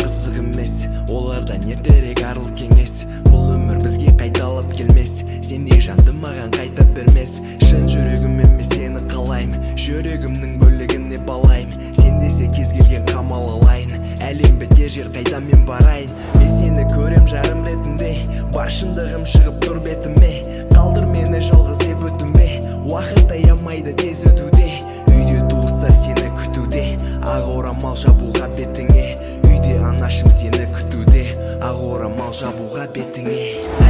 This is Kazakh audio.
қызық емес, олардан ертерек арыл кеңес. Бұл өмір бізге қайталап келмес, сендей жанды маған қайта бермес. Шын жүрегіммен мен сені қалайым, жүрегімнің бөлігіне балайым. Сен десе кез келген қамал алайын, әлем бітер жер қайда мен барайын. Мен сені көрем жарым ретінде, бар шындығым шығып тұр бетіме. Қалдыр мені жалғыз деп өтінбе, уақыт аямайды тез өтуде. Үйде туыстар сені күтуде, ақ орамал жабуға бетіңе. Үйде анашым сені күтуде, ақ орамал жабуға бетіңе.